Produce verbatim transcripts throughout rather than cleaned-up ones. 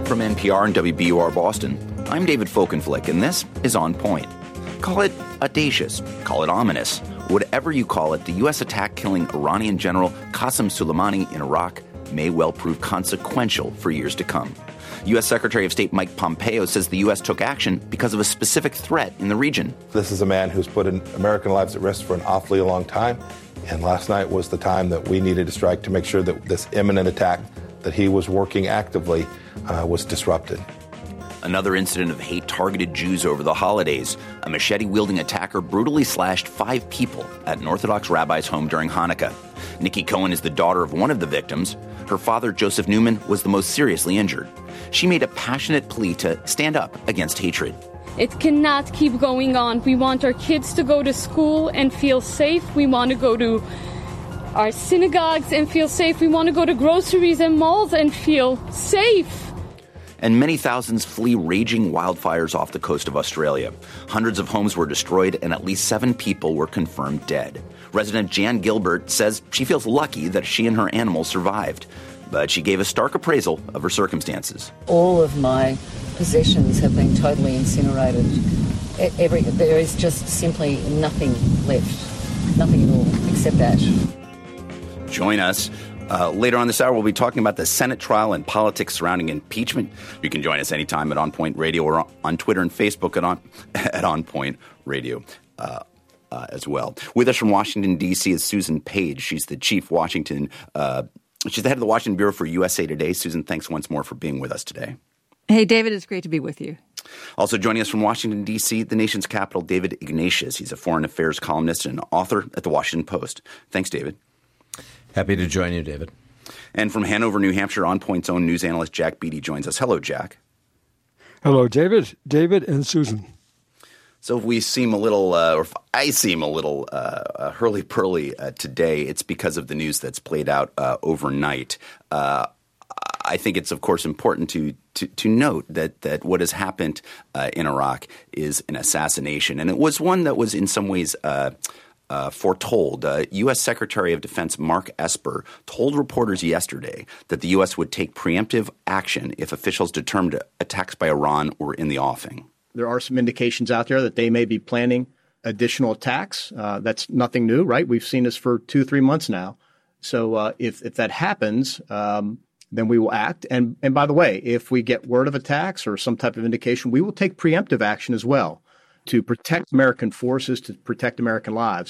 From N P R and W B U R Boston, I'm David Folkenflik, and this is On Point. Call it audacious, call it ominous, whatever you call it, the U S attack killing Iranian General Qasem Soleimani in Iraq may well prove consequential for years to come. U S Secretary of State Mike Pompeo says the U S took action because of a specific threat in the region. This is a man who's put American lives at risk for an awfully long time, and last night was the time that we needed to strike to make sure that this imminent attack that he was working actively uh, was disrupted. Another incident of hate targeted Jews over the holidays. A machete-wielding attacker brutally slashed five people at an Orthodox rabbi's home during Hanukkah. Nikki Cohen is the daughter of one of the victims. Her father, Joseph Newman, was the most seriously injured. She made a passionate plea to stand up against hatred. It cannot keep going on. We want our kids to go to school and feel safe. We want to go to our synagogues and feel safe. We want to go to groceries and malls and feel safe. And many thousands flee raging wildfires off the coast of Australia. Hundreds of homes were destroyed and at least seven people were confirmed dead. Resident Jan Gilbert says she feels lucky that she and her animals survived, but she gave a stark appraisal of her circumstances. All of my possessions have been totally incinerated. Every, there is just simply nothing left, nothing at all except ash. Join us. Uh, later on this hour, we'll be talking about the Senate trial and politics surrounding impeachment. You can join us anytime at On Point Radio or on, on Twitter and Facebook at On, at On Point Radio uh, uh, as well. With us from Washington, D C is Susan Page. She's the chief Washington uh, – she's the head of the Washington Bureau for U S A Today. Susan, thanks once more for being with us today. Hey, David, it's great to be with you. Also joining us from Washington, D C, the nation's capital, David Ignatius. He's a foreign affairs columnist and author at The Washington Post. Thanks, David. Happy to join you, David. And from Hanover, New Hampshire, On Point's own news analyst Jack Beatty joins us. Hello, Jack. Hello, David, David, and Susan. So if we seem a little, uh, or if I seem a little uh, hurly-burly uh, today, it's because of the news that's played out uh, overnight. Uh, I think it's, of course, important to to, to note that that what has happened uh, in Iraq is an assassination, and it was one that was in some ways uh, Uh, foretold. Uh, U S Secretary of Defense Mark Esper told reporters yesterday that the U S would take preemptive action if officials determined attacks by Iran were in the offing. There are some indications out there that they may be planning additional attacks. Uh, that's nothing new, right? We've seen this for two, three months now. So uh, if, if that happens, um, then we will act. And, and by the way, if we get word of attacks or some type of indication, we will take preemptive action as well to protect American forces, to protect American lives.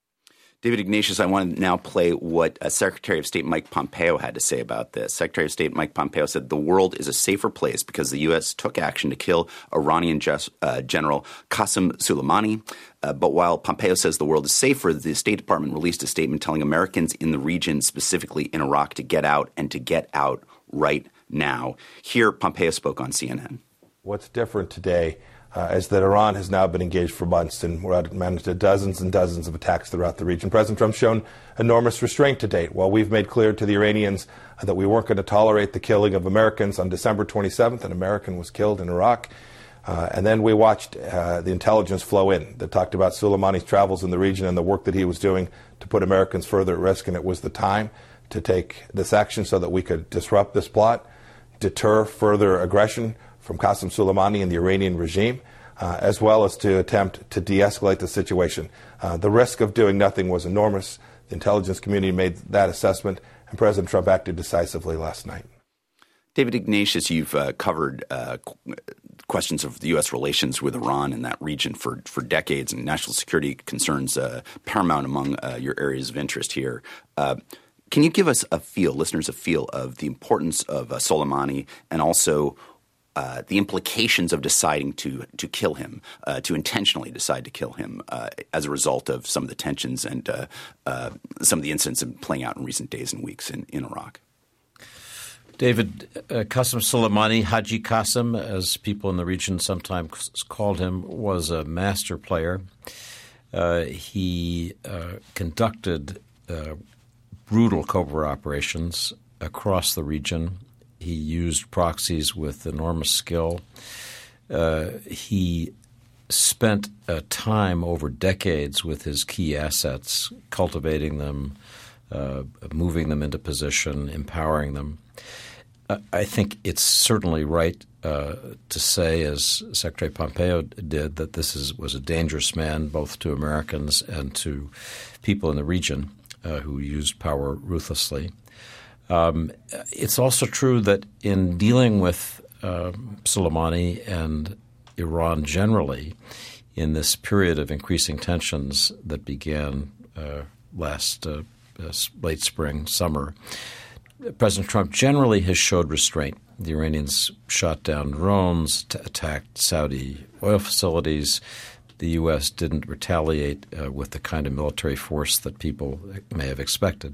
David Ignatius, I want to now play what uh, Secretary of State Mike Pompeo had to say about this. Secretary of State Mike Pompeo said the world is a safer place because the U S took action to kill Iranian just, uh, General Qasem Soleimani. Uh, but while Pompeo says the world is safer, the State Department released a statement telling Americans in the region, specifically in Iraq, to get out and to get out right now. Here, Pompeo spoke on C N N. What's different today Uh, is that Iran has now been engaged for months, and we're at managed to dozens and dozens of attacks throughout the region. President Trump's shown enormous restraint to date. While we've made clear to the Iranians uh, that we weren't going to tolerate the killing of Americans on December twenty-seventh, an American was killed in Iraq. Uh, and then we watched uh, the intelligence flow in that talked about Soleimani's travels in the region and the work that he was doing to put Americans further at risk. And it was the time to take this action so that we could disrupt this plot, deter further aggression from Qasem Soleimani and the Iranian regime, uh, as well as to attempt to de-escalate the situation. Uh, the risk of doing nothing was enormous. The intelligence community made that assessment, and President Trump acted decisively last night. David Ignatius, you've uh, covered uh, qu- questions of the U S relations with Iran in that region for, for decades, and national security concerns uh, paramount among uh, your areas of interest here. Uh, can you give us a feel, listeners, a feel of the importance of uh, Soleimani and also Uh, the implications of deciding to to kill him, uh, to intentionally decide to kill him uh, as a result of some of the tensions and uh, uh, some of the incidents playing out in recent days and weeks in, in Iraq? David, uh, Qasem Soleimani, Haji Qasem, as people in the region sometimes called him, was a master player. Uh, he uh, conducted uh, brutal covert operations across the region. He used proxies with enormous skill. Uh, he spent uh, time over decades with his key assets, cultivating them, uh, moving them into position, empowering them. I think it's certainly right uh, to say, as Secretary Pompeo did, that this is, was a dangerous man both to Americans and to people in the region uh, who used power ruthlessly. Um, it's also true that in dealing with uh, Soleimani and Iran generally, in this period of increasing tensions that began uh, last uh, uh, late spring, summer, President Trump generally has showed restraint. The Iranians shot down drones, t- attacked Saudi oil facilities. The U S didn't retaliate uh, with the kind of military force that people may have expected.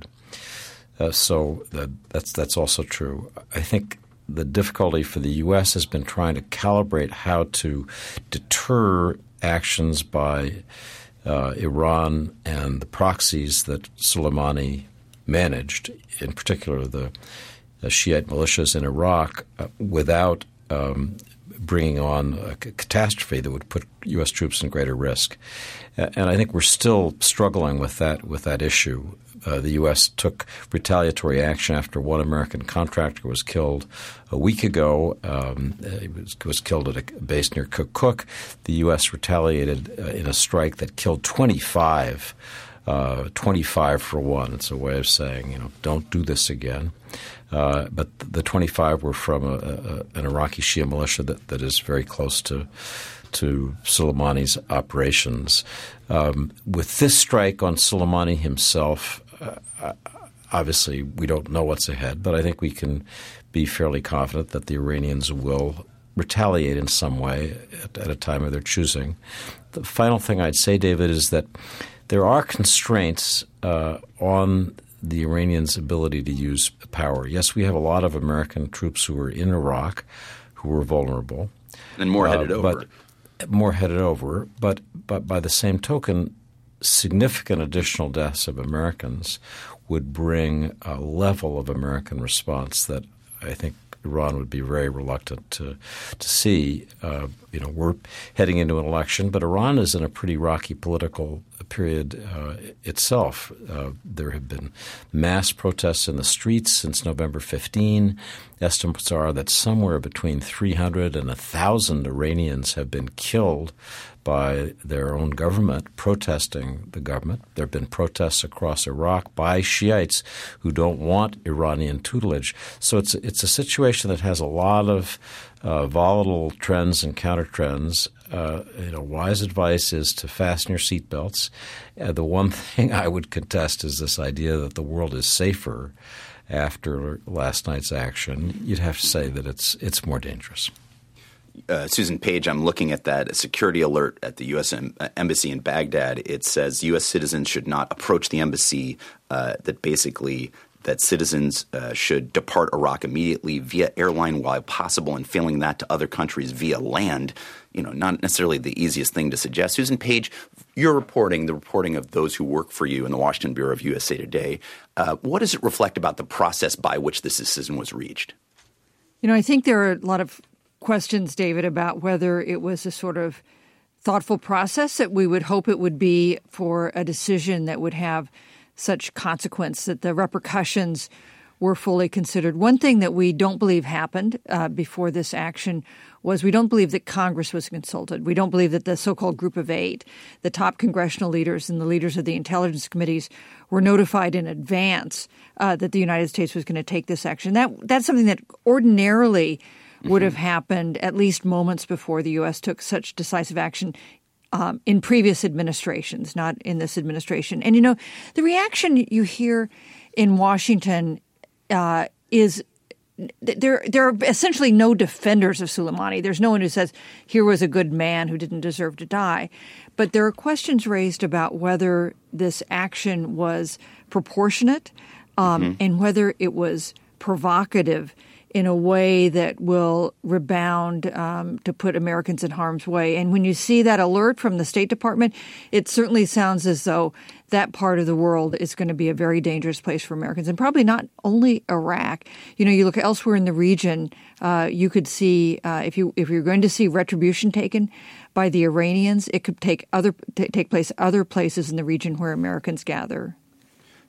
Uh, so that, that's that's also true. I think the difficulty for the U S has been trying to calibrate how to deter actions by uh, Iran and the proxies that Soleimani managed, in particular the, the Shiite militias in Iraq, uh, without um, bringing on a c- catastrophe that would put U S troops in greater risk. Uh, and I think we're still struggling with that with that issue. Uh, the U S took retaliatory action after one American contractor was killed a week ago. Um, he was, was killed at a base near Kirkuk. The U S retaliated uh, in a strike that killed twenty-five Uh, twenty-five for one. It's a way of saying, you know, don't do this again. Uh, but the twenty-five were from a, a, an Iraqi Shia militia that, that is very close to to Soleimani's operations. Um, with this strike on Soleimani himself, uh, obviously we don't know what's ahead, but I think we can be fairly confident that the Iranians will retaliate in some way at, at a time of their choosing. The final thing I'd say, David, is that there are constraints uh, on the Iranians' ability to use power. Yes, we have a lot of American troops who are in Iraq who were vulnerable. And more headed uh, over. But more headed over. But, but by the same token, significant additional deaths of Americans would bring a level of American response that I think Iran would be very reluctant to to see. Uh, you know, we're heading into an election, but Iran is in a pretty rocky political period uh, itself. Uh, there have been mass protests in the streets since November fifteenth. Estimates are that somewhere between three hundred and one thousand Iranians have been killed by their own government protesting the government. There have been protests across Iraq by Shiites who don't want Iranian tutelage. So it's it's a situation that has a lot of uh, volatile trends and counter-trends. Uh, you know, wise advice is to fasten your seatbelts. Uh, the one thing I would contest is this idea that the world is safer after last night's action. You'd have to say that it's it's more dangerous. Uh, Susan Page, I'm looking at that security alert at the U S em- embassy in Baghdad. It says U S citizens should not approach the embassy, uh, that basically that citizens uh, should depart Iraq immediately via airline while possible, and failing that to other countries via land. You know, not necessarily the easiest thing to suggest. Susan Page, your reporting, the reporting of those who work for you in the Washington Bureau of U S A Today, uh, what does it reflect about the process by which this decision was reached? You know, I think there are a lot of questions, David, about whether it was a sort of thoughtful process that we would hope it would be for a decision that would have such consequence, that the repercussions were fully considered. One thing that we don't believe happened uh, before this action was we don't believe that Congress was consulted. We don't believe that the so-called Group of Eight, the top congressional leaders and the leaders of the intelligence committees, were notified in advance uh, that the United States was going to take this action. That that's something that ordinarily would have happened at least moments before the U S took such decisive action um, in previous administrations, not in this administration. And, you know, the reaction you hear in Washington uh, is there, there are essentially no defenders of Soleimani. There's no one who says, here was a good man who didn't deserve to die. But there are questions raised about whether this action was proportionate um, mm-hmm. and whether it was provocative in a way that will rebound um, to put Americans in harm's way. And when you see that alert from the State Department, it certainly sounds as though that part of the world is going to be a very dangerous place for Americans, and probably not only Iraq. You know, you look elsewhere in the region, uh, you could see uh, if you if you're going to see retribution taken by the Iranians, it could take other t- take place other places in the region where Americans gather.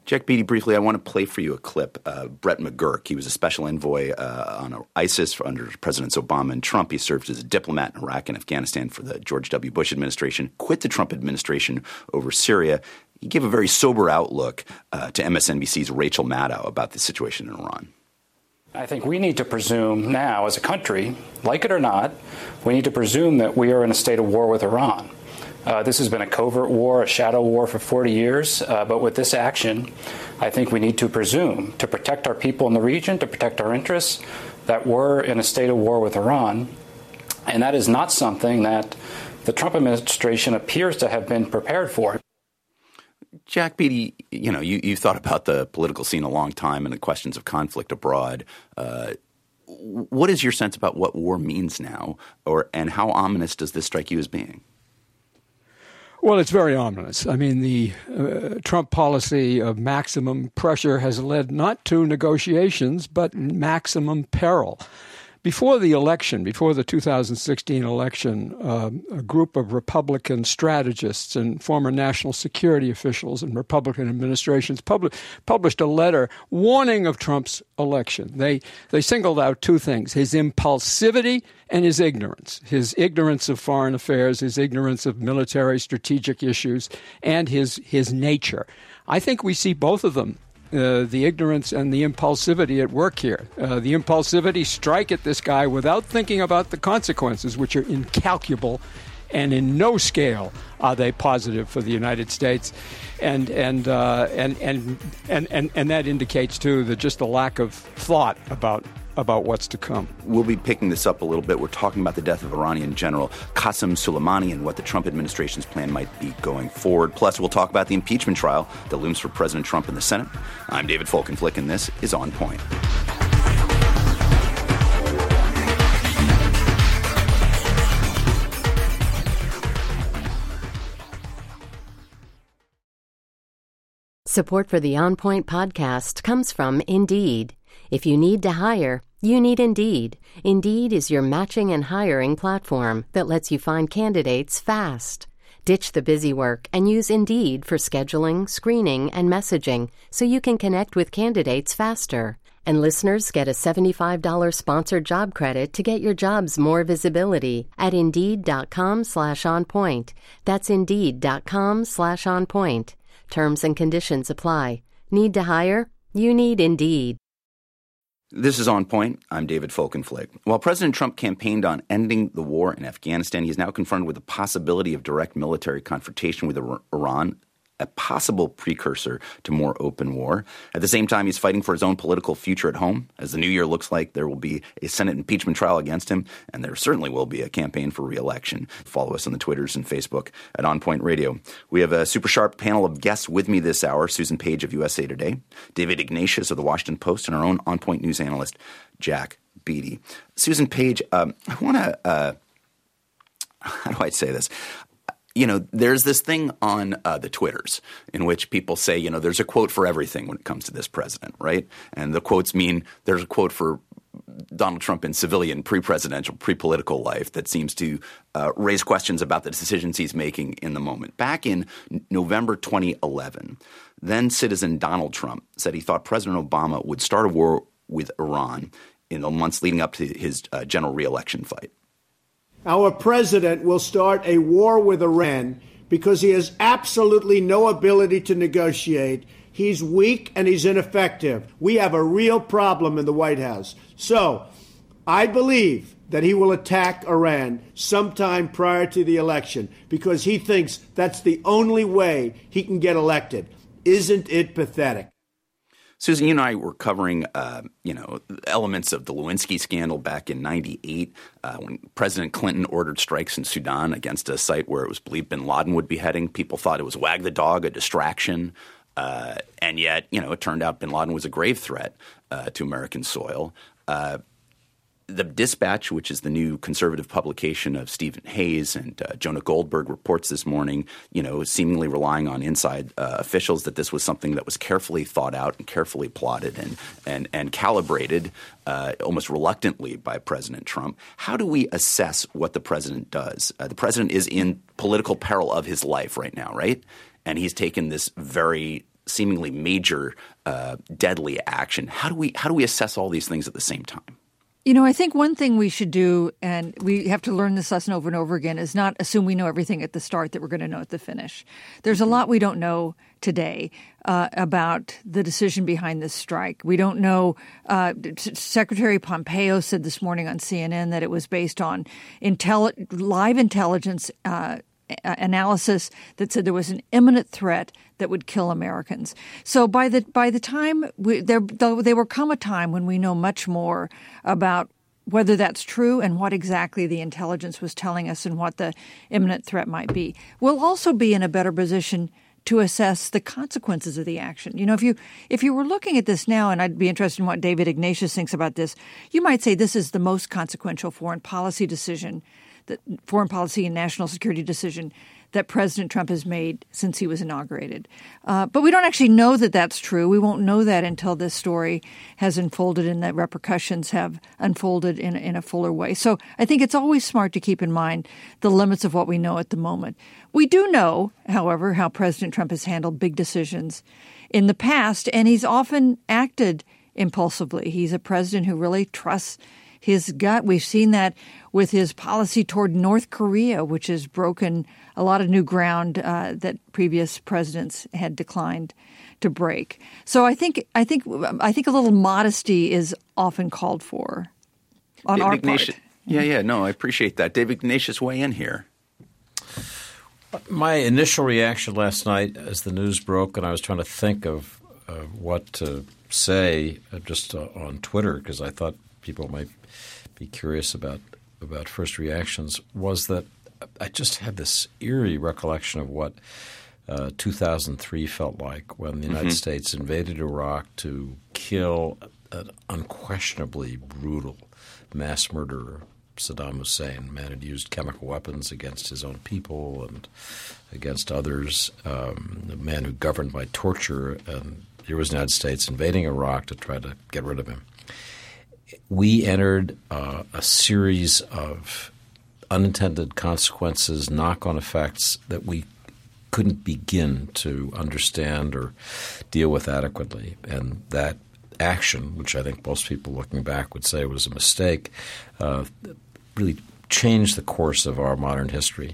Jack Beatty, briefly, I want to play for you a clip. Uh, Brett McGurk, he was a special envoy uh, on ISIS under Presidents Obama and Trump. He served as a diplomat in Iraq and Afghanistan for the George W. Bush administration, quit the Trump administration over Syria. He gave a very sober outlook uh, to M S N B C's Rachel Maddow about the situation in Iran. I think we need to presume now as a country, like it or not, we need to presume that we are in a state of war with Iran. Uh, this has been a covert war, a shadow war for forty years. Uh, but with this action, I think we need to presume, to protect our people in the region, to protect our interests, that we're in a state of war with Iran. And that is not something that the Trump administration appears to have been prepared for. Jack Beatty, you know, you, you've thought about the political scene a long time and the questions of conflict abroad. Uh, what is your sense about what war means now, or and how ominous does this strike you as being? Well, it's very ominous. I mean, the uh, Trump policy of maximum pressure has led not to negotiations, but maximum peril. Before the election, before the two thousand sixteen election, uh, a group of Republican strategists and former national security officials and Republican administrations pub- published a letter warning of Trump's election. They they singled out two things: his impulsivity and his ignorance. His ignorance of foreign affairs, his ignorance of military strategic issues, and his his nature. I think we see both of them. Uh, the ignorance and the impulsivity at work here. Uh, the impulsivity, strike at this guy without thinking about the consequences, which are incalculable, and in no scale are they positive for the United States. And and uh, and, and and and and that indicates too that just a lack of thought about about what's to come. We'll be picking this up a little bit. We're talking about the death of Iranian General Qasem Soleimani and what the Trump administration's plan might be going forward. Plus, we'll talk about the impeachment trial that looms for President Trump in the Senate. I'm David Folkenflik, and this is On Point. Support for the On Point podcast comes from Indeed. If you need to hire, you need Indeed. Indeed is your matching and hiring platform that lets you find candidates fast. Ditch the busy work and use Indeed for scheduling, screening, and messaging so you can connect with candidates faster. And listeners get a seventy-five dollars sponsored job credit to get your jobs more visibility at Indeed.com slash on point. That's Indeed.com slash on point. Terms and conditions apply. Need to hire? You need Indeed. This is On Point. I'm David Folkenflik. While President Trump campaigned on ending the war in Afghanistan, he is now confronted with the possibility of direct military confrontation with Iran, a possible precursor to more open war. At the same time, he's fighting for his own political future at home. As the new year looks like, there will be a Senate impeachment trial against him, and there certainly will be a campaign for re-election. Follow us on the Twitters and Facebook at On Point Radio. We have a super sharp panel of guests with me this hour: Susan Page of U S A Today, David Ignatius of the Washington Post, and our own On Point news analyst, Jack Beatty. Susan Page, um, I want to uh, – how do I say this? You know, there's this thing on uh, the Twitters in which people say, you know, there's a quote for everything when it comes to this president, right? And the quotes mean there's a quote for Donald Trump in civilian, pre-presidential, pre-political life that seems to uh, raise questions about the decisions he's making in the moment. Back in November twenty eleven, then citizen Donald Trump said he thought President Obama would start a war with Iran in the months leading up to his uh, general re-election fight. Our president will start a war with Iran because he has absolutely no ability to negotiate. He's weak and he's ineffective. We have a real problem in the White House. So I believe that he will attack Iran sometime prior to the election because he thinks that's the only way he can get elected. Isn't it pathetic? Susan, you and I were covering, uh, you know, elements of the Lewinsky scandal back in ninety-eight uh, when President Clinton ordered strikes in Sudan against a site where it was believed bin Laden would be heading. People thought it was wag the dog, a distraction. Uh, and yet, you know, it turned out bin Laden was a grave threat uh, to American soil. Uh, The Dispatch, which is the new conservative publication of Stephen Hayes and uh, Jonah Goldberg, reports this morning, you know, seemingly relying on inside uh, officials that this was something that was carefully thought out and carefully plotted and and, and calibrated uh, almost reluctantly by President Trump. How do we assess what the president does? Uh, the president is in political peril of his life right now, right? And he's taken this very seemingly major, uh, deadly action. How do we how do we assess all these things at the same time? You know, I think one thing we should do, and we have to learn this lesson over and over again, is not assume we know everything at the start that we're going to know at the finish. There's a lot we don't know today uh, about the decision behind this strike. We don't know. Uh, Secretary Pompeo said this morning on C N N that it was based on intelli- live intelligence uh analysis that said there was an imminent threat that would kill Americans. So by the by the time we, there, there will come a time when we know much more about whether that's true and what exactly the intelligence was telling us and what the imminent threat might be. We'll also be in a better position to assess the consequences of the action. You know, if you if you were looking at this now, and I'd be interested in what David Ignatius thinks about this, you might say this is the most consequential foreign policy decision that foreign policy and national security decision that President Trump has made since he was inaugurated. Uh, but we don't actually know that that's true. We won't know that until this story has unfolded and the repercussions have unfolded in, in a fuller way. So I think it's always smart to keep in mind the limits of what we know at the moment. We do know, however, how President Trump has handled big decisions in the past, and he's often acted impulsively. He's a president who really trusts his gut. We've seen that with his policy toward North Korea, which has broken a lot of new ground uh, that previous presidents had declined to break. So I think I think I think a little modesty is often called for on David our Ignatius, part. Yeah, yeah, no, I appreciate that. David Ignatius, weigh in here. My initial reaction last night as the news broke, and I was trying to think of uh, what to say uh, just uh, on Twitter because I thought people might be curious about about first reactions, was that I just had this eerie recollection of what uh, two thousand three felt like when the United mm-hmm. States invaded Iraq to kill an unquestionably brutal mass murderer, Saddam Hussein, a man who'd used chemical weapons against his own people and against others, um, a man who governed by torture, and here was the United States invading Iraq to try to get rid of him. We entered uh, a series of unintended consequences, knock-on effects that we couldn't begin to understand or deal with adequately. And that action, which I think most people looking back would say was a mistake, uh, really changed the course of our modern history.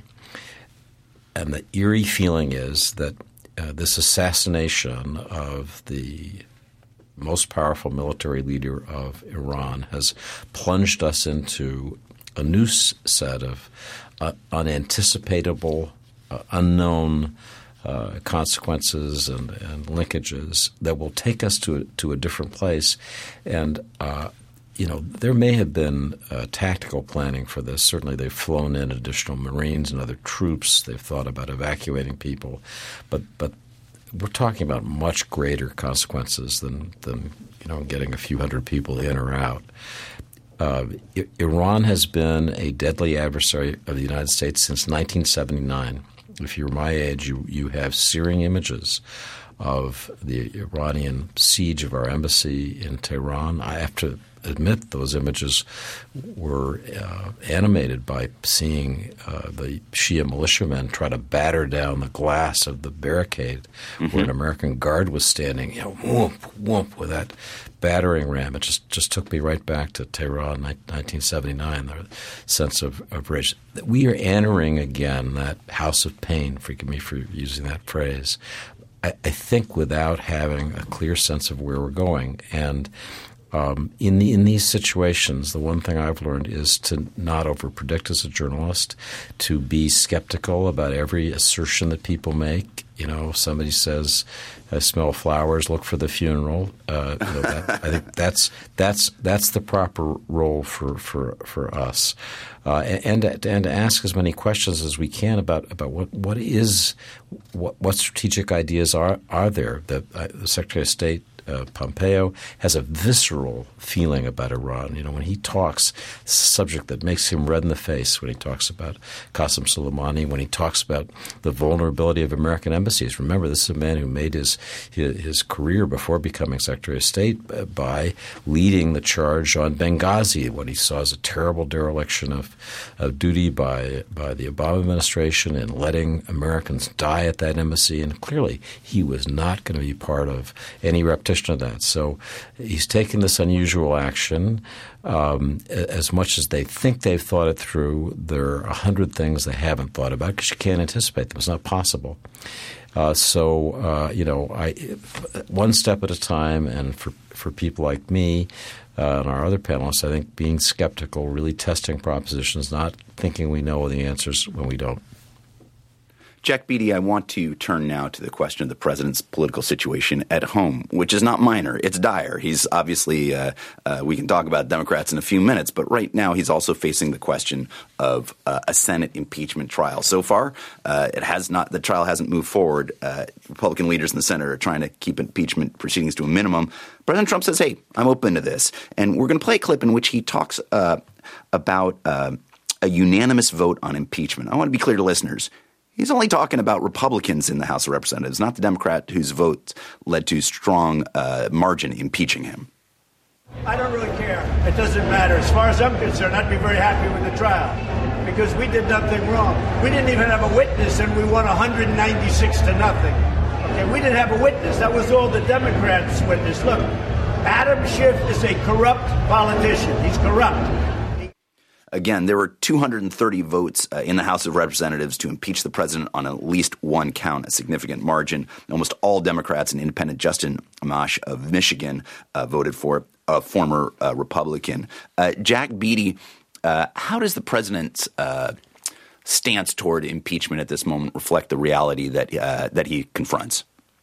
And the eerie feeling is that uh, this assassination of the most powerful military leader of Iran has plunged us into a new set of uh, unanticipatable, uh, unknown uh, consequences and, and linkages that will take us to a, to a different place. And uh, you know, there may have been uh, tactical planning for this. Certainly, they've flown in additional Marines and other troops. They've thought about evacuating people, but but. We're talking about much greater consequences than, than you know, getting a few hundred people in or out. Uh, I- Iran has been a deadly adversary of the United States since nineteen seventy-nine. If you're my age, you, you have searing images of the Iranian siege of our embassy in Tehran. I have to admit those images were uh, animated by seeing uh, the Shia militiamen try to batter down the glass of the barricade mm-hmm. where an American guard was standing, you know, whoomp, whoomp, with that battering ram. It just, just took me right back to Tehran, nineteen seventy-nine, the sense of, of rage. We are entering again that house of pain, forgive me for using that phrase, I, I think without having a clear sense of where we're going. And Um, in the, in these situations, the one thing I've learned is to not overpredict as a journalist, to be skeptical about every assertion that people make. You know, somebody says, "I smell flowers. Look for the funeral." Uh, you know, that, I think that's that's that's the proper role for for for us, uh, and and and to ask as many questions as we can about about what what is what what strategic ideas are are there. The, uh, the Secretary of State uh, Pompeo has a visceral feeling about Iran. You know, when he talks, it's a subject that makes him red in the face when he talks about Qasem Soleimani, when he talks about the vulnerability of American embassies. Remember, this is a man who made his his, his career before becoming Secretary of State by leading the charge on Benghazi, what he saw as a terrible dereliction of, of duty by by the Obama administration and letting Americans die at that embassy. And clearly, he was not going to be part of any repetition of that. So he's taken this unusual action. Um, as much as they think they've thought it through, there are a hundred things they haven't thought about because you can't anticipate them. It's not possible. Uh, so, uh, you know, I, one step at a time, and for, for people like me uh, and our other panelists, I think being skeptical, really testing propositions, not thinking we know the answers when we don't. Jack Beatty, I want to turn now to the question of the president's political situation at home, which is not minor. It's dire. He's obviously uh, – uh, we can talk about Democrats in a few minutes, but right now he's also facing the question of uh, a Senate impeachment trial. So far, uh, it has not – the trial hasn't moved forward. Uh, Republican leaders in the Senate are trying to keep impeachment proceedings to a minimum. President Trump says, hey, I'm open to this. And we're going to play a clip in which he talks uh, about uh, a unanimous vote on impeachment. I want to be clear to listeners. He's only talking about Republicans in the House of Representatives, not the Democrat whose vote led to strong uh, margin impeaching him. I don't really care. It doesn't matter. As far as I'm concerned, I'd be very happy with the trial because we did nothing wrong. We didn't even have a witness, and we won one hundred ninety-six to nothing. Okay, we didn't have a witness. That was all the Democrats' witness. Look, Adam Schiff is a corrupt politician. He's corrupt. Again, there were two hundred thirty votes uh, in the House of Representatives to impeach the president on at least one count, a significant margin. Almost all Democrats and independent Justin Amash of Michigan uh, voted for a former uh, Republican. Uh, Jack Beatty, uh, how does the president's uh, stance toward impeachment at this moment reflect the reality that uh, that he confronts?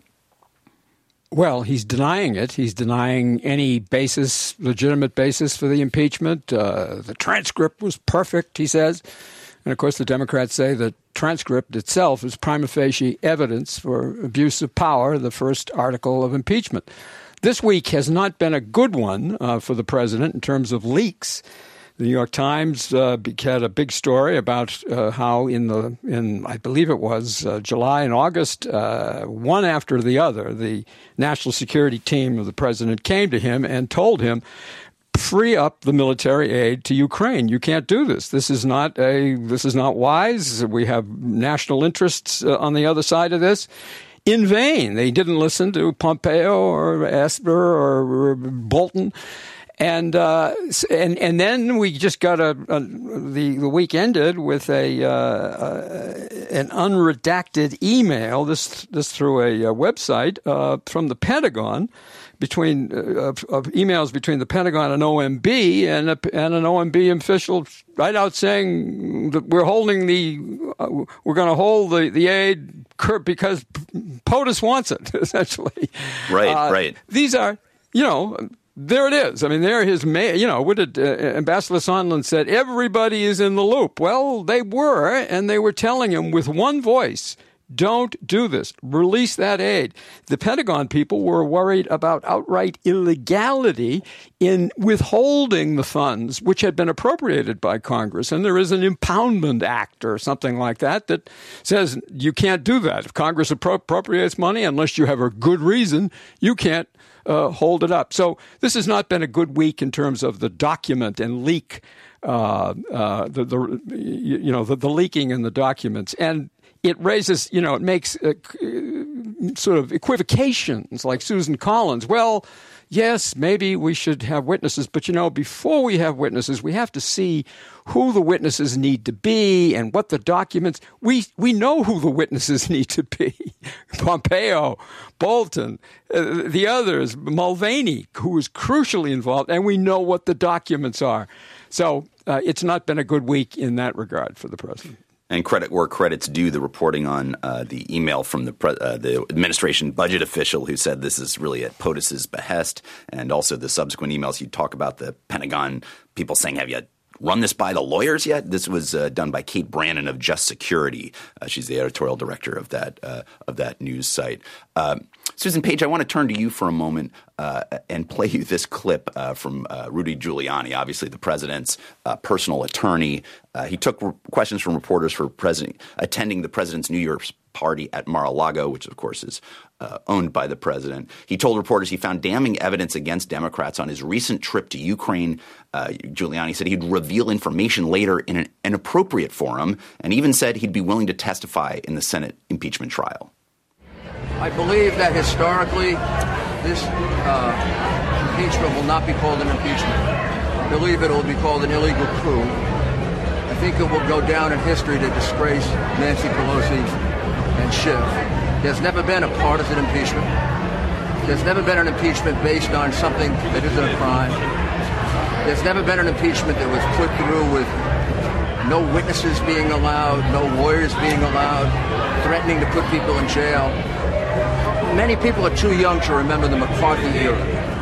Well, he's denying it. He's denying any basis, legitimate basis for the impeachment. Uh, the transcript was perfect, he says. And, of course, the Democrats say the transcript itself is prima facie evidence for abuse of power, the first article of impeachment. This week has not been a good one uh, for the president in terms of leaks. The New York Times uh, had a big story about uh, how in the in I believe it was uh, July and August, uh, one after the other, the national security team of the president came to him and told him, free up the military aid to Ukraine. You can't do this. This is not a this is not wise. We have national interests uh, on the other side of this. In vain. They didn't listen to Pompeo or Esper or, or Bolton. And uh, and and then we just got a, a the the week ended with a uh, uh, an unredacted email. This this through a, a website uh, from the Pentagon, between uh, of, of emails between the Pentagon and O M B, and a, and an O M B official right out saying that we're holding the uh, we're going to hold the the aid because POTUS wants it, essentially. Right, uh, right. These are you know. There it is. I mean, there his, you know, what did uh, Ambassador Sondland said, everybody is in the loop. Well, they were, and they were telling him with one voice, don't do this. Release that aid. The Pentagon people were worried about outright illegality in withholding the funds which had been appropriated by Congress. And there is an impoundment act or something like that that says you can't do that. If Congress appro- appropriates money, unless you have a good reason, you can't Uh, hold it up. So this has not been a good week in terms of the document and leak, uh, uh, the, the you know the, the leaking in the documents, and it raises you know it makes uh, sort of equivocations like Susan Collins. Well, yes, maybe we should have witnesses, but you know before we have witnesses, we have to see who the witnesses need to be and what the documents. We we know who the witnesses need to be: Pompeo, Bolton, uh, the others, Mulvaney, who is crucially involved, and we know what the documents are. So uh, it's not been a good week in that regard for the president. And credit where credit's due, the reporting on uh, the email from the pre- uh, the administration budget official who said this is really at POTUS's behest, and also the subsequent emails. You talk about the Pentagon people saying, have you run this by the lawyers yet? This was uh, done by Kate Brannon of Just Security. Uh, she's the editorial director of that uh, of that news site. Um, Susan Page, I want to turn to you for a moment uh, and play you this clip uh, from uh, Rudy Giuliani, obviously the president's uh, personal attorney. Uh, he took re- questions from reporters for president attending the president's New Year's party at Mar-a-Lago, which of course is uh, owned by the president. He told reporters he found damning evidence against Democrats on his recent trip to Ukraine. Uh, Giuliani said he'd reveal information later in an inappropriate forum, and even said he'd be willing to testify in the Senate impeachment trial. I believe that historically this uh, impeachment will not be called an impeachment. I believe it will be called an illegal coup. I think it will go down in history to disgrace Nancy Pelosi and Schiff. There's never been a partisan impeachment. There's never been an impeachment based on something that isn't a crime. There's never been an impeachment that was put through with no witnesses being allowed, no lawyers being allowed, threatening to put people in jail. Many people are too young to remember the McCarthy era.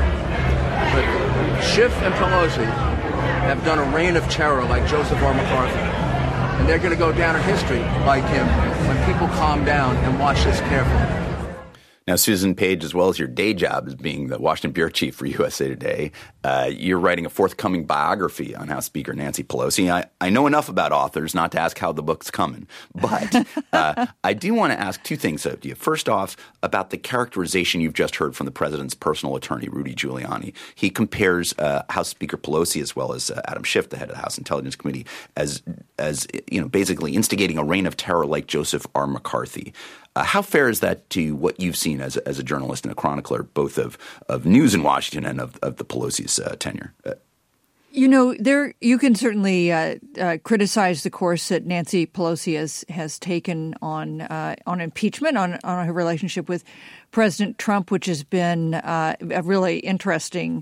But Schiff and Pelosi have done a reign of terror like Joseph R. McCarthy. And they're going to go down in history like him when people calm down and watch this carefully. Now, Susan Page, as well as your day job as being the Washington bureau chief for U S A Today, uh, you're writing a forthcoming biography on House Speaker Nancy Pelosi. I, I know enough about authors not to ask how the book's coming, but uh, I do want to ask two things of you. First off, about the characterization you've just heard from the president's personal attorney, Rudy Giuliani. He compares uh, House Speaker Pelosi as well as uh, Adam Schiff, the head of the House Intelligence Committee, as as you know, basically instigating a reign of terror like Joseph R. McCarthy. Uh, how fair is that to what you've seen as a, as a journalist and a chronicler, both of, of news in Washington and of, of the Pelosi's uh, tenure? Uh, you know, there you can certainly uh, uh, criticize the course that Nancy Pelosi has has taken on uh, on impeachment, on on her relationship with President Trump, which has been uh, a really interesting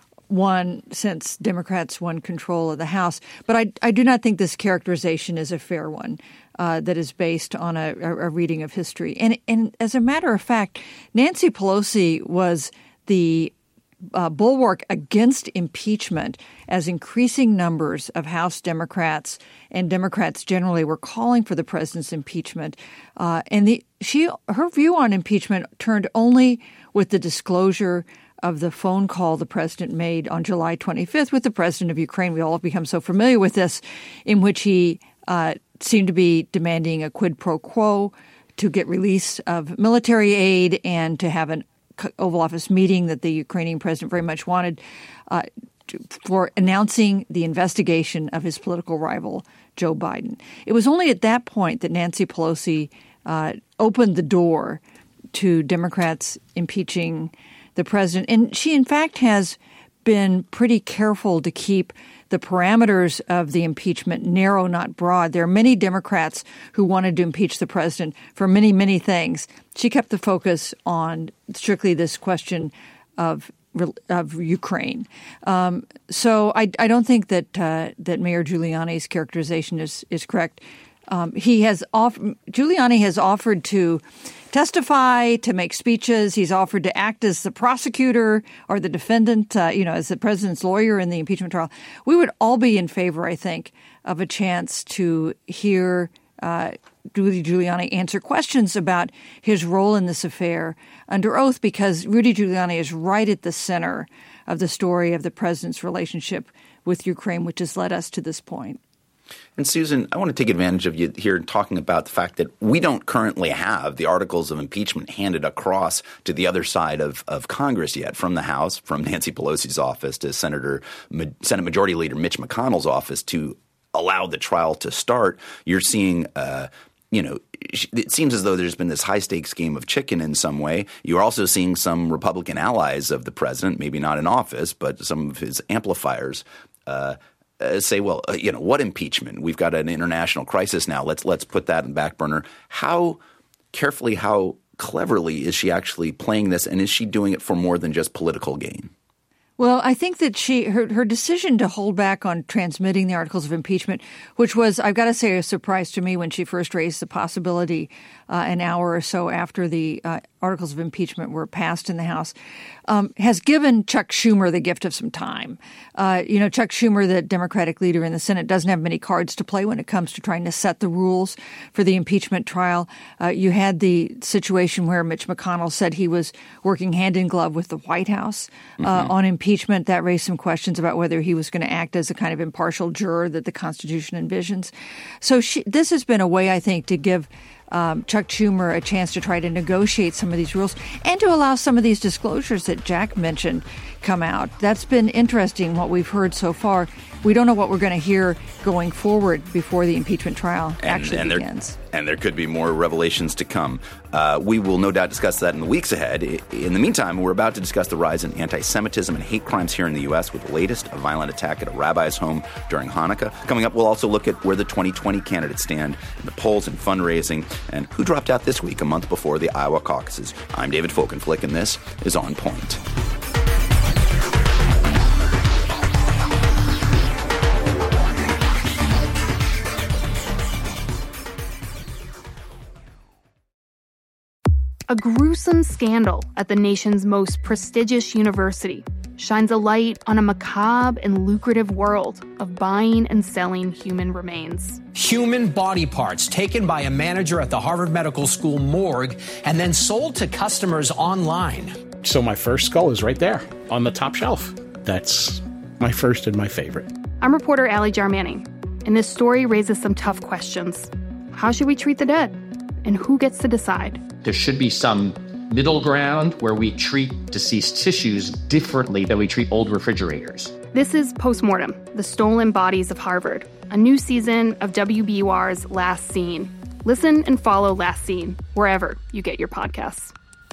one since Democrats won control of the House. But I, I do not think this characterization is a fair one uh, that is based on a, a reading of history. And, and as a matter of fact, Nancy Pelosi was the uh, bulwark against impeachment as increasing numbers of House Democrats and Democrats generally were calling for the president's impeachment. Uh, and the she her view on impeachment turned only with the disclosure of the phone call the president made on July twenty-fifth with the president of Ukraine. We all have become so familiar with this, in which he uh, seemed to be demanding a quid pro quo to get release of military aid and to have an Oval Office meeting that the Ukrainian president very much wanted uh, to, for announcing the investigation of his political rival, Joe Biden. It was only at that point that Nancy Pelosi uh, opened the door to Democrats impeaching the president. And she, in fact, has been pretty careful to keep the parameters of the impeachment narrow, not broad. There are many Democrats who wanted to impeach the president for many, many things. She kept the focus on strictly this question of of Ukraine. Um, so I, I don't think that uh, that Mayor Giuliani's characterization is is correct. Um, he has off- Giuliani has offered to testify, to make speeches. He's offered to act as the prosecutor or the defendant, uh, you know, as the president's lawyer in the impeachment trial. We would all be in favor, I think, of a chance to hear uh, Rudy Giuliani answer questions about his role in this affair under oath, because Rudy Giuliani is right at the center of the story of the president's relationship with Ukraine, which has led us to this point. And Susan, I want to take advantage of you here talking about the fact that we don't currently have the articles of impeachment handed across to the other side of, of Congress yet, from the House, from Nancy Pelosi's office to Senator Senate Majority Leader Mitch McConnell's office to allow the trial to start. You're seeing uh, you know, it seems as though there's been this high-stakes game of chicken in some way. You're also seeing some Republican allies of the president, maybe not in office, but some of his amplifiers uh Uh, say, well, uh, you know, what impeachment? We've got an international crisis now. Let's let's put that in the back burner. How carefully, how cleverly is she actually playing this, and is she doing it for more than just political gain? Well, I think that she her, her decision to hold back on transmitting the articles of impeachment, which was, I've got to say, a surprise to me when she first raised the possibility uh, an hour or so after the uh, articles of impeachment were passed in the House, um, has given Chuck Schumer the gift of some time. Uh, you know, Chuck Schumer, the Democratic leader in the Senate, doesn't have many cards to play when it comes to trying to set the rules for the impeachment trial. Uh, you had the situation where Mitch McConnell said he was working hand in glove with the White House uh, mm-hmm. on impeachment. That raised some questions about whether he was going to act as a kind of impartial juror that the Constitution envisions. So she, this has been a way, I think, to give Um, Chuck Schumer a chance to try to negotiate some of these rules and to allow some of these disclosures that Jack mentioned come out. That's been interesting, what we've heard so far. We don't know what we're going to hear going forward before the impeachment trial and, actually and begins. There, and there could be more revelations to come. Uh, we will no doubt discuss that in the weeks ahead. In the meantime, we're about to discuss the rise in anti-Semitism and hate crimes here in the U S with the latest, a violent attack at a rabbi's home during Hanukkah. Coming up, we'll also look at where the twenty twenty candidates stand in the polls and fundraising and who dropped out this week, a month before the Iowa caucuses. I'm David Folkenflik, and this is On Point. A gruesome scandal at the nation's most prestigious university shines a light on a macabre and lucrative world of buying and selling human remains. Human body parts taken by a manager at the Harvard Medical School morgue and then sold to customers online. So my first skull is right there on the top shelf. That's my first and my favorite. I'm reporter Allie Jarmanning, and this story raises some tough questions. How should we treat the dead? And who gets to decide? There should be some middle ground where we treat deceased tissues differently than we treat old refrigerators. This is Postmortem, the Stolen Bodies of Harvard, a new season of W B U R's Last Scene. Listen and follow Last Scene wherever you get your podcasts.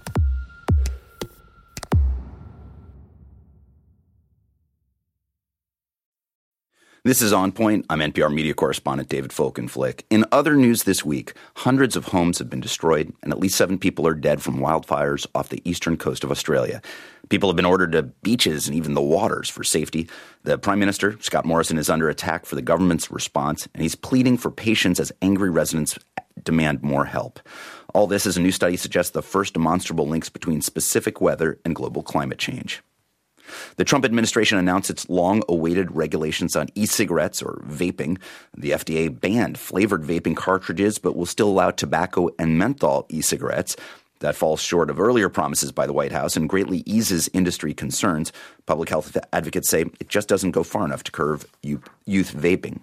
This is On Point. I'm N P R media correspondent David Folkenflik. In other news this week, hundreds of homes have been destroyed and at least seven people are dead from wildfires off the eastern coast of Australia. People have been ordered to beaches and even the waters for safety. The Prime Minister, Scott Morrison, is under attack for the government's response, and he's pleading for patience as angry residents demand more help. All this, as a new study suggests, the first demonstrable links between specific weather and global climate change. The Trump administration announced its long-awaited regulations on e-cigarettes or vaping. The F D A banned flavored vaping cartridges but will still allow tobacco and menthol e-cigarettes. That falls short of earlier promises by the White House and greatly eases industry concerns. Public health advocates say it just doesn't go far enough to curb youth vaping.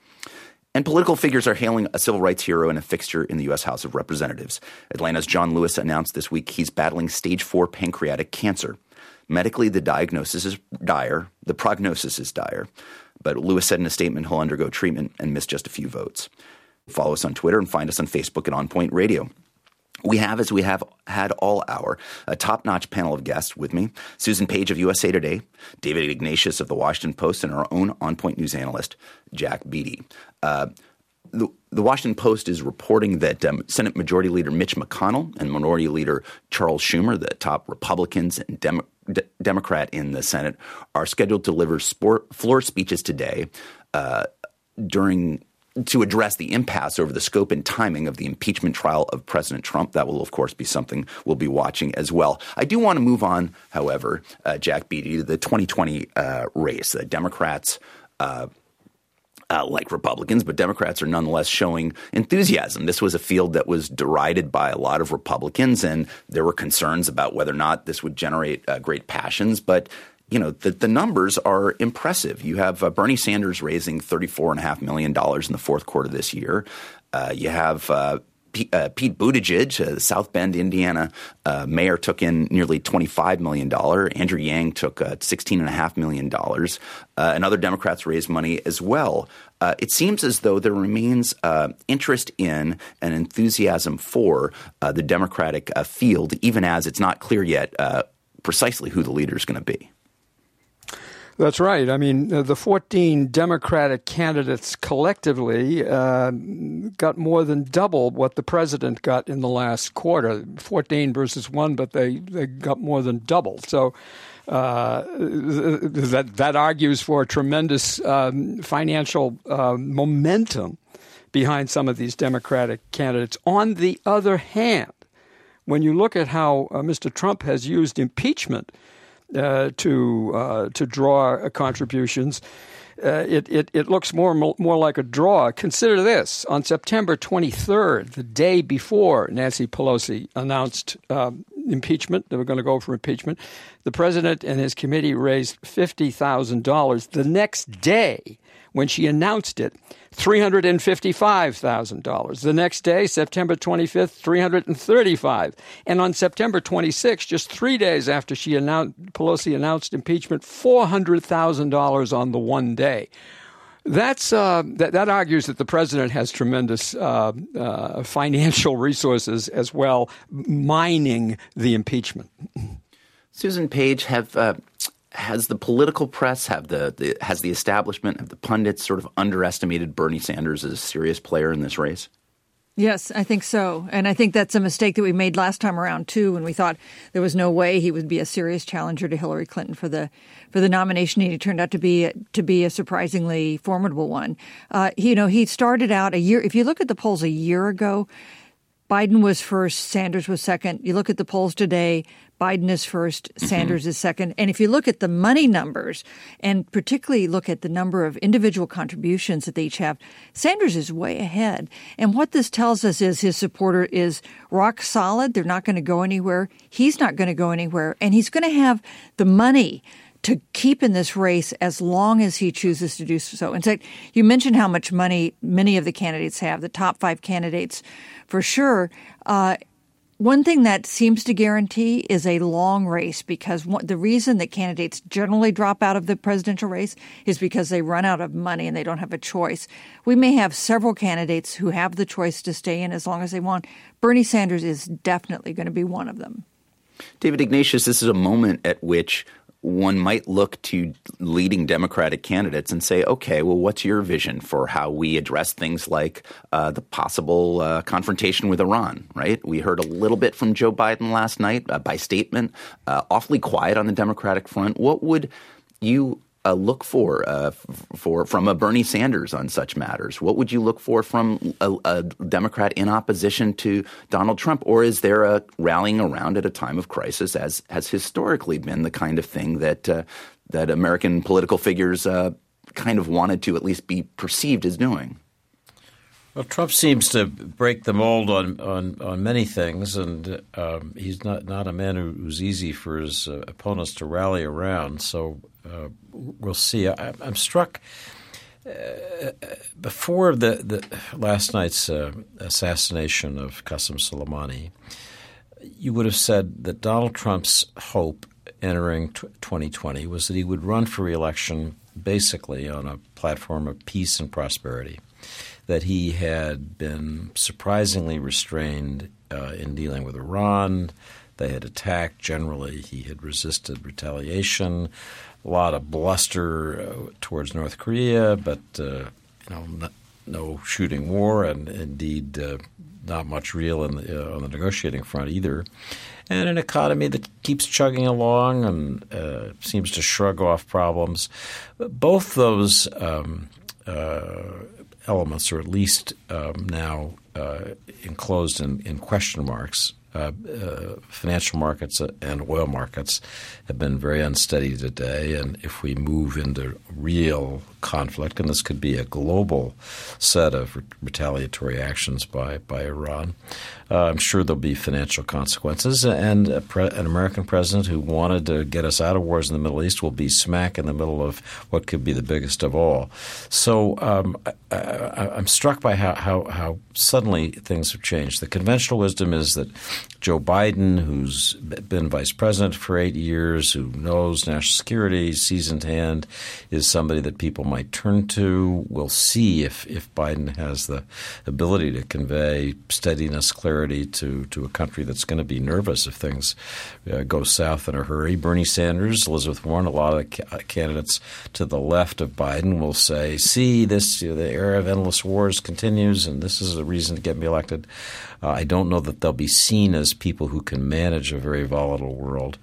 And political figures are hailing a civil rights hero and a fixture in the U S House of Representatives. Atlanta's John Lewis announced this week he's battling stage four pancreatic cancer. Medically, the diagnosis is dire. The prognosis is dire. But Lewis said in a statement he'll undergo treatment and miss just a few votes. Follow us on Twitter and find us on Facebook at On Point Radio. We have, as we have had all hour, a top-notch panel of guests with me. Susan Page of U S A Today, David Ignatius of The Washington Post, and our own On Point news analyst, Jack Beatty. Uh, the, the Washington Post is reporting that um, Senate Majority Leader Mitch McConnell and Minority Leader Charles Schumer, the top Republicans and Dem- D- Democrat in the Senate, are scheduled to deliver sport, floor speeches today uh, during to address the impasse over the scope and timing of the impeachment trial of President Trump. That will, of course, be something we'll be watching as well. I do want to move on, however, uh, Jack Beatty, to the twenty twenty uh, race. The Democrats uh, Uh, like Republicans, but Democrats are nonetheless showing enthusiasm. This was a field that was derided by a lot of Republicans, and there were concerns about whether or not this would generate uh, great passions. But, you know, the, the numbers are impressive. You have uh, Bernie Sanders raising thirty-four point five million dollars in the fourth quarter this year. Uh, you have uh, P- uh, Pete Buttigieg, uh, the South Bend, Indiana uh, mayor, took in nearly twenty-five million dollars. Andrew Yang took uh, sixteen point five million dollars. Uh, and other Democrats raised money as well. Uh, it seems as though there remains uh, interest in and enthusiasm for uh, the Democratic uh, field, even as it's not clear yet uh, precisely who the leader is going to be. That's right. I mean, uh, the fourteen Democratic candidates collectively uh, got more than double what the president got in the last quarter. fourteen versus one, but they, they got more than double. So uh, that that argues for a tremendous um, financial uh, momentum behind some of these Democratic candidates. On the other hand, when you look at how uh, Mister Trump has used impeachment uh, to uh, to draw uh, contributions, uh, it, it it looks more more like a draw. Consider this: on September twenty-third, the day before Nancy Pelosi announced uh, impeachment, they were going to go for impeachment, the president and his committee raised fifty thousand dollars. The next day, when she announced it, three hundred fifty-five thousand dollars. The next day, September twenty-fifth, three hundred thirty-five thousand dollars. And on September twenty-sixth, just three days after she announced, Pelosi announced impeachment, four hundred thousand dollars on the one day. That's uh, that, that argues that the president has tremendous uh, uh, financial resources as well, mining the impeachment. Susan Page, have uh, has the political press, have the, the has the establishment, have the pundits sort of underestimated Bernie Sanders as a serious player in this race? Yes, I think so. And I think that's a mistake that we made last time around, too, when we thought there was no way he would be a serious challenger to Hillary Clinton for the for the nomination. And he turned out to be to be a surprisingly formidable one. Uh, you know, he started out a year. If you look at the polls a year ago, Biden was first, Sanders was second. You look at the polls today, Biden is first, Sanders mm-hmm. is second. And if you look at the money numbers and particularly look at the number of individual contributions that they each have, Sanders is way ahead. And what this tells us is his supporter is rock solid. They're not going to go anywhere. He's not going to go anywhere. And he's going to have the money to keep in this race as long as he chooses to do so. In fact, you mentioned how much money many of the candidates have, the top five candidates for sure. Uh, one thing that seems to guarantee is a long race, because one, the reason that candidates generally drop out of the presidential race is because they run out of money and they don't have a choice. We may have several candidates who have the choice to stay in as long as they want. Bernie Sanders is definitely going to be one of them. David Ignatius, this is a moment at which one might look to leading Democratic candidates and say, okay, well, what's your vision for how we address things like uh, the possible uh, confrontation with Iran, right? We heard a little bit from Joe Biden last night uh, by statement, uh, awfully quiet on the Democratic front. What would you uh, look for uh, for from a Bernie Sanders on such matters? What would you look for from a, a Democrat in opposition to Donald Trump? Or is there a rallying around at a time of crisis, as has historically been the kind of thing that uh, that American political figures uh, kind of wanted to at least be perceived as doing? Well, Trump seems to break the mold on, on, on many things, and um, he's not, not a man who, who's easy for his uh, opponents to rally around. So uh, we'll see. I, I'm struck uh, before the, the last night's uh, assassination of Qasem Soleimani, you would have said that Donald Trump's hope entering t- twenty twenty was that he would run for re-election basically on a platform of peace and prosperity, that he had been surprisingly restrained uh, in dealing with Iran. They had attacked. Generally, he had resisted retaliation. A lot of bluster uh, towards North Korea, but uh, you know, not, no shooting war, and indeed uh, not much real in the, uh, on the negotiating front either. And an economy that keeps chugging along and uh, seems to shrug off problems. Both those um, uh, elements are at least um, now uh, enclosed in, in question marks. Uh, uh, financial markets and oil markets have been very unsteady today, and if we move into real conflict, and this could be a global set of re- retaliatory actions by, by Iran, uh, I'm sure there'll be financial consequences, and a pre- an American president who wanted to get us out of wars in the Middle East will be smack in the middle of what could be the biggest of all. So um, I, I, I'm struck by how, how, how suddenly things have changed. The conventional wisdom is that Joe Biden, who's been vice president for eight years, who knows national security, seasoned hand, is somebody that people might turn to. We'll see if, if Biden has the ability to convey steadiness, clarity to, to a country that's going to be nervous if things uh, go south in a hurry. Bernie Sanders, Elizabeth Warren, a lot of the ca- candidates to the left of Biden will say, see, this you know, the era of endless wars continues, and this is a reason to get me elected. Uh, I don't know that they'll be seen as people who can manage a very volatile world.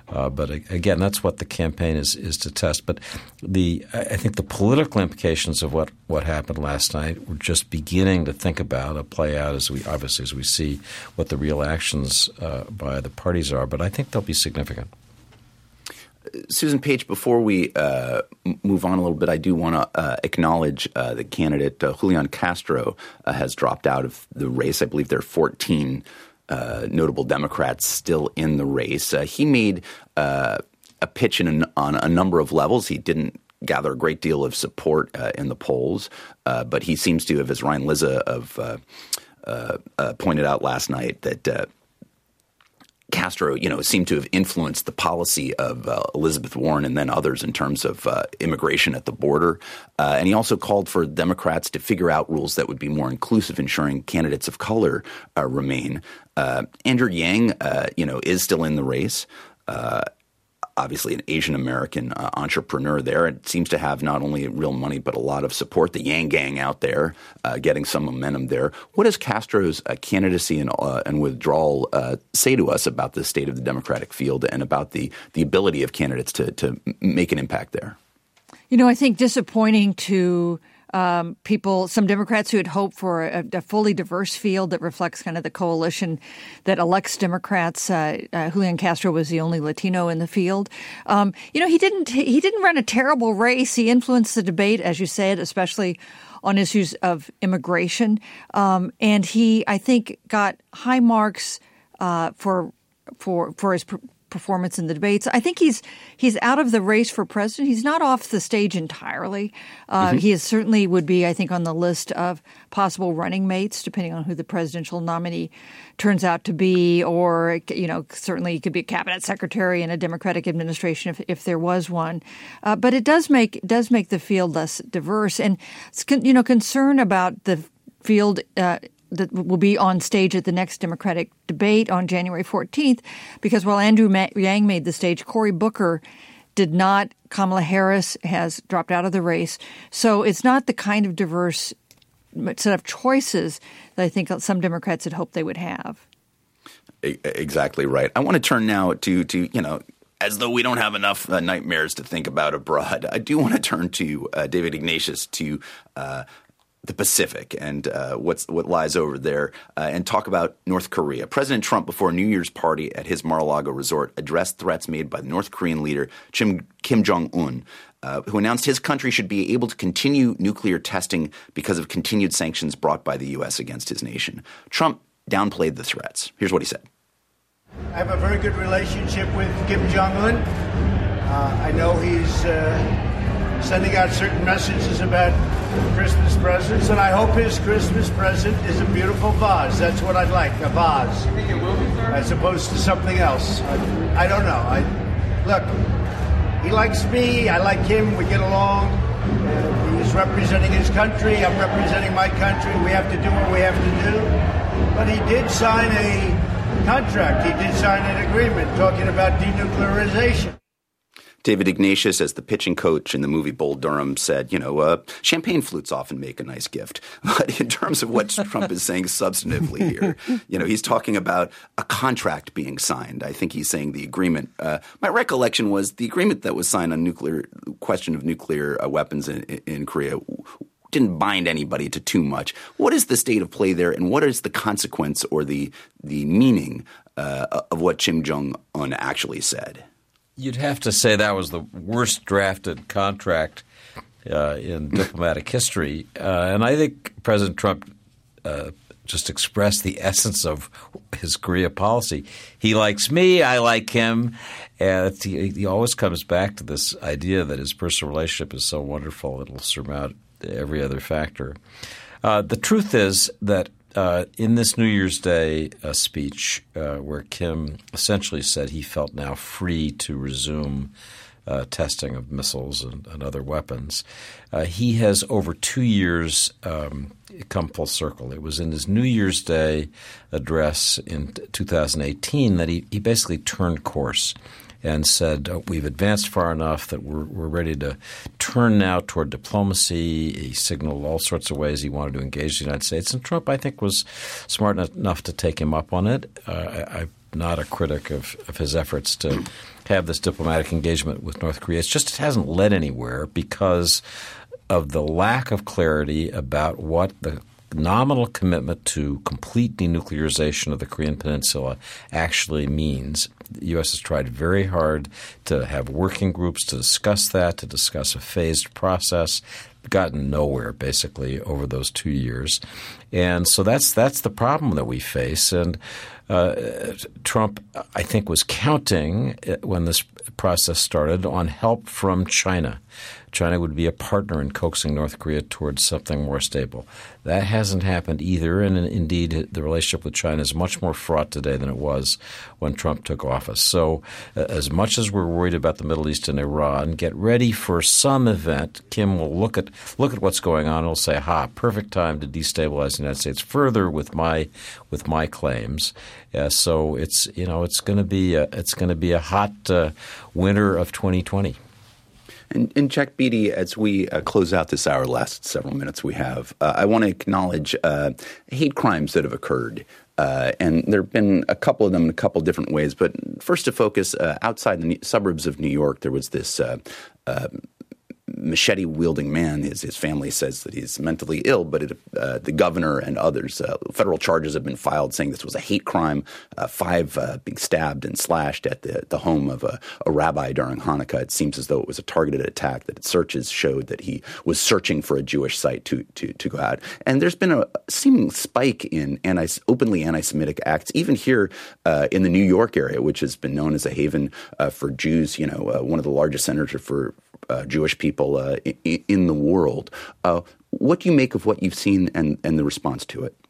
Uh, but again, that's what the campaign is is to test. But the I think the political implications of what, what happened last night we're just beginning to think about, uh, play out as we obviously as we see what the real actions uh, by the parties are. But I think they'll be significant. Susan Page, before we uh, move on a little bit, I do want to uh, acknowledge uh, the candidate uh, Julian Castro uh, has dropped out of the race. I believe there are fourteen uh, notable Democrats still in the race. Uh, he made uh, a pitch in an, on a number of levels. He didn't gather a great deal of support uh, in the polls, uh, but he seems to have, as Ryan Lizza of, uh, uh, uh, pointed out last night, that uh, Castro, you know, seemed to have influenced the policy of uh, Elizabeth Warren and then others in terms of uh, immigration at the border. Uh, and he also called for Democrats to figure out rules that would be more inclusive, ensuring candidates of color uh, remain. Uh, Andrew Yang, uh, you know, is still in the race. Uh, obviously an Asian American uh, entrepreneur there. It seems to have not only real money but a lot of support. The Yang Gang out there uh, getting some momentum there. What does Castro's uh, candidacy and, uh, and withdrawal uh, say to us about the state of the Democratic field and about the, the ability of candidates to, to make an impact there? You know, I think disappointing to Um, people, some Democrats who had hoped for a, a fully diverse field that reflects kind of the coalition that elects Democrats. Uh, uh, Julian Castro was the only Latino in the field. Um, you know, he didn't he didn't run a terrible race. He influenced the debate, as you said, especially on issues of immigration. Um, and he, I think, got high marks uh, for for for his pr- performance in the debates. I think he's he's out of the race for president. He's not off the stage entirely. Uh, mm-hmm. He is certainly would be, I think, on the list of possible running mates, depending on who the presidential nominee turns out to be. Or, you know, certainly he could be a cabinet secretary in a Democratic administration if, if there was one. Uh, but it does make it does make the field less diverse. And, you know, concern about the field uh, that will be on stage at the next Democratic debate on January fourteenth, because while Andrew Yang made the stage, Cory Booker did not. Kamala Harris has dropped out of the race. So it's not the kind of diverse set of choices that I think some Democrats had hoped they would have. Exactly right. I want to turn now to, to you know, as though we don't have enough uh, nightmares to think about abroad, I do want to turn to uh, David Ignatius to uh, the Pacific and uh, what's what lies over there uh, and talk about North Korea. President Trump, before a New Year's party at his Mar-a-Lago resort, addressed threats made by the North Korean leader Kim, Kim Jong-un, uh, who announced his country should be able to continue nuclear testing because of continued sanctions brought by the U S against his nation. Trump downplayed the threats. Here's what he said. I have a very good relationship with Kim Jong-un. Uh, I know he's uh, sending out certain messages about Christmas presents, and I hope his Christmas present is a beautiful vase. That's what I'd like, a vase, you think it will be, as opposed to something else. I, I don't know. I, look, he likes me. I like him. We get along. Uh, he's representing his country. I'm representing my country. We have to do what we have to do. But he did sign a contract. He did sign an agreement talking about denuclearization. David Ignatius, as the pitching coach in the movie Bull Durham, said, you know, uh, champagne flutes often make a nice gift. But in terms of what Trump is saying substantively here, you know, he's talking about a contract being signed. I think he's saying the agreement. Uh, my recollection was the agreement that was signed on nuclear question of nuclear uh, weapons in, in Korea didn't bind anybody to too much. What is the state of play there, and what is the consequence or the the meaning uh, of what Kim Jong-un actually said? You'd have to say that was the worst drafted contract uh, in diplomatic history. Uh, and I think President Trump uh, just expressed the essence of his Korea policy. He likes me. I like him. And he, he always comes back to this idea that his personal relationship is so wonderful it will surmount every other factor. Uh, the truth is that Uh, in this New Year's Day uh, speech uh, where Kim essentially said he felt now free to resume uh, testing of missiles and, and other weapons, uh, he has over two years um, come full circle. It was in his New Year's Day address in two thousand eighteen that he, he basically turned course and said, oh, we've advanced far enough that we're, we're ready to turn now toward diplomacy. He signaled all sorts of ways he wanted to engage the United States. And Trump, I think, was smart enough to take him up on it. Uh, I, I'm not a critic of, of his efforts to have this diplomatic engagement with North Korea. It's just it hasn't led anywhere because of the lack of clarity about what the nominal commitment to complete denuclearization of the Korean Peninsula actually means. The U S has tried very hard to have working groups to discuss that, to discuss a phased process. Gotten nowhere basically over those two years, and so that's that's the problem that we face. And uh, Trump, I think, was counting when this process started on help from China. China would be a partner in coaxing North Korea towards something more stable. That hasn't happened either, and indeed the relationship with China is much more fraught today than it was when Trump took office. So uh, as much as we're worried about the Middle East and Iran, get ready for some event. Kim will look at look at what's going on and will say, ha, perfect time to destabilize the United States further with my with my claims. Uh, so it's you know it's going to be a, it's going to be a hot uh, winter of twenty twenty. And, and Jack Beatty, as we uh, close out this hour, last several minutes we have, uh, I want to acknowledge uh, hate crimes that have occurred. Uh, and there have been a couple of them in a couple different ways. But first to focus, uh, outside the suburbs of New York, there was this uh, uh, machete-wielding man. His, his family says that he's mentally ill, but it, uh, the governor and others, uh, federal charges have been filed saying this was a hate crime, uh, five uh, being stabbed and slashed at the, the home of a, a rabbi during Hanukkah. It seems as though it was a targeted attack, that searches showed that he was searching for a Jewish site to to, to go out. And there's been a seeming spike in anti, openly anti-Semitic acts, even here uh, in the New York area, which has been known as a haven uh, for Jews, you know, uh, one of the largest centers for Uh, Jewish people uh, in, in the world. Uh, what do you make of what you've seen and, and the response to it?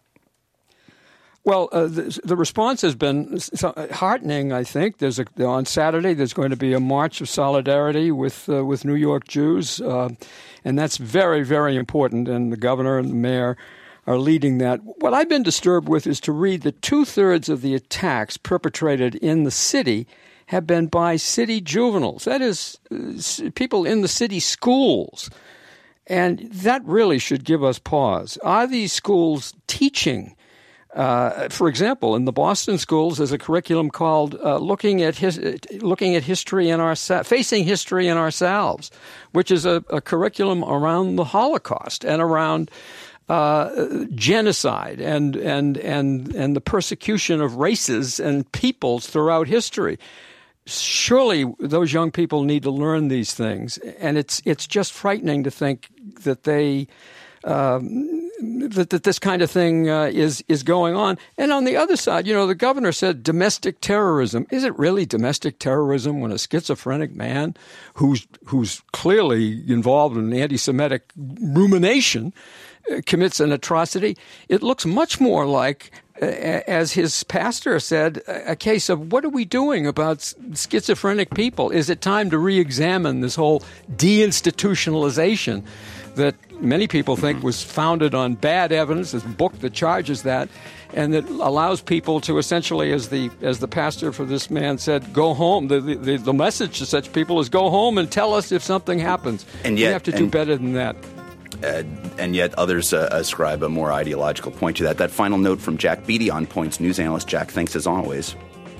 Well, uh, the, the response has been heartening, I think. There's a, on Saturday, there's going to be a march of solidarity with uh, with New York Jews, uh, and that's very, very important, and the governor and the mayor are leading that. What I've been disturbed with is to read that two-thirds of the attacks perpetrated in the city have been by city juveniles. That is, uh, people in the city schools. And that really should give us pause. Are these schools teaching? Uh, for example, in the Boston schools, there's a curriculum called uh, looking at his, looking at history in our facing history in ourselves, which is a, a curriculum around the Holocaust and around Uh, genocide and and and and the persecution of races and peoples throughout history. Surely those young people need to learn these things, and it's it's just frightening to think that they um, that, that this kind of thing uh, is is going on. And on the other side, you know, the governor said domestic terrorism. Is it really domestic terrorism when a schizophrenic man who's who's clearly involved in anti-Semitic rumination commits an atrocity? It looks much more like, uh, as his pastor said, a case of what are we doing about schizophrenic people? Is it time to re-examine this whole deinstitutionalization that many people think was founded on bad evidence, this book that charges that, and that allows people to essentially, as the as the pastor for this man said, go home. The the, the message to such people is go home and tell us if something happens. And yet, we have to do better than that. Uh, and yet others uh, ascribe a more ideological point to that. That final note from Jack Beatty, On Point's news analyst. Jack, thanks as always.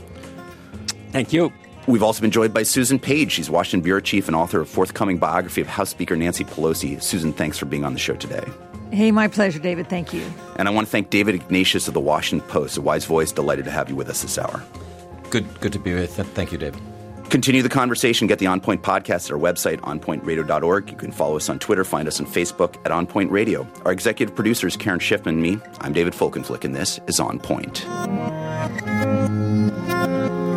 Thank you. We've also been joined by Susan Page. She's Washington bureau chief and author of forthcoming biography of House Speaker Nancy Pelosi. Susan, thanks for being on the show today. Hey, my pleasure, David. Thank you. And I want to thank David Ignatius of the Washington Post, a wise voice. Delighted to have you with us this hour. Good, good to be with you. Thank you, David. Continue the conversation. Get the On Point podcast at our website, on point radio dot org. You can follow us on Twitter. Find us on Facebook at On Point Radio. Our executive producer is Karen Schiffman and me. I'm David Folkenflik, and this is On Point.